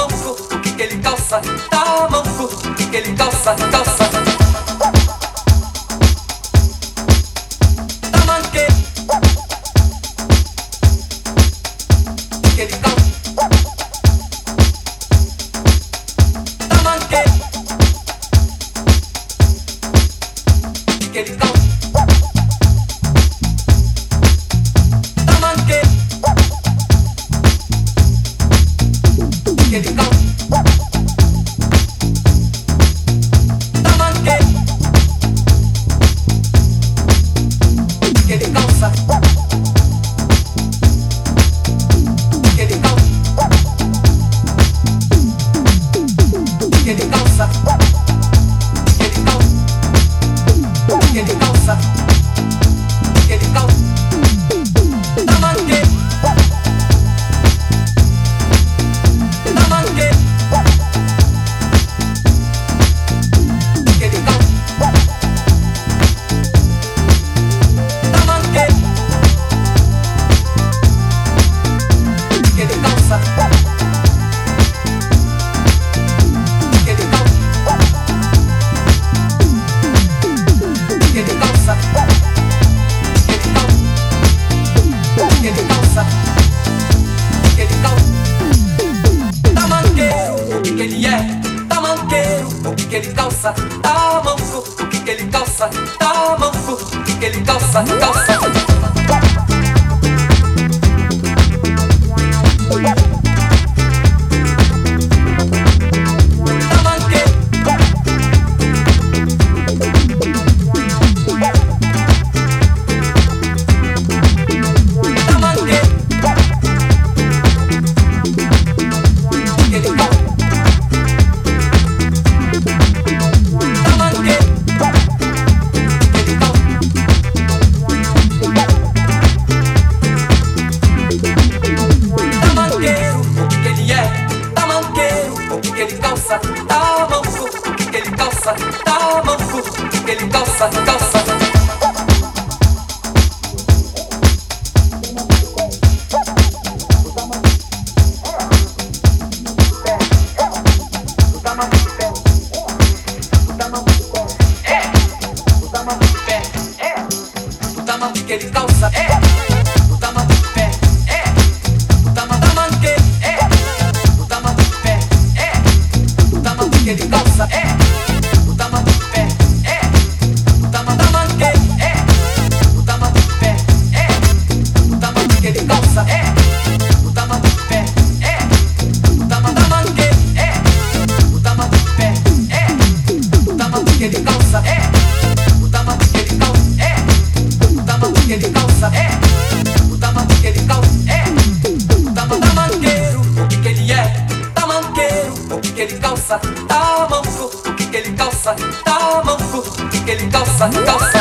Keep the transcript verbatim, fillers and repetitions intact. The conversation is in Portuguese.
manco, o que que ele calça? Tá manco, o que que ele calça? Calça. Tá manque. O que ele calça? Tá manque. O que ele calça? Ele calça, tá manque, ele calça, ele calça, ele calça, ele calça, ele calça, ele calça, tá manque. Ele calça, tá manco, o que que ele calça? Tá manco, o que que ele calça? Calça. Ele calça, tá manco, o que que ele calça? Tá manco, o que que ele calça? Calça. Que ele calça, é, o tamanho do pé, é, o tamanho da manque, é, o tamanho do pé, é, o tamanho que ele calça, é, o tamanho do pé, é, o tamanho da manque, é, o tamanho do pé, é, o tamanho que ele calça, é, o tamanho do pé, é, o tamanho da manque, é, o tamanho do pé, é, o tamanho que ele calça, é, o tamanho que ele calça, é. Que ele calça, é o tamanho que ele calça, é o tamanho da manqueiro, o que que ele é, tamanqueiro, o que que ele calça, tá manco, o que que ele calça, tá manco, o que que ele calça, calça.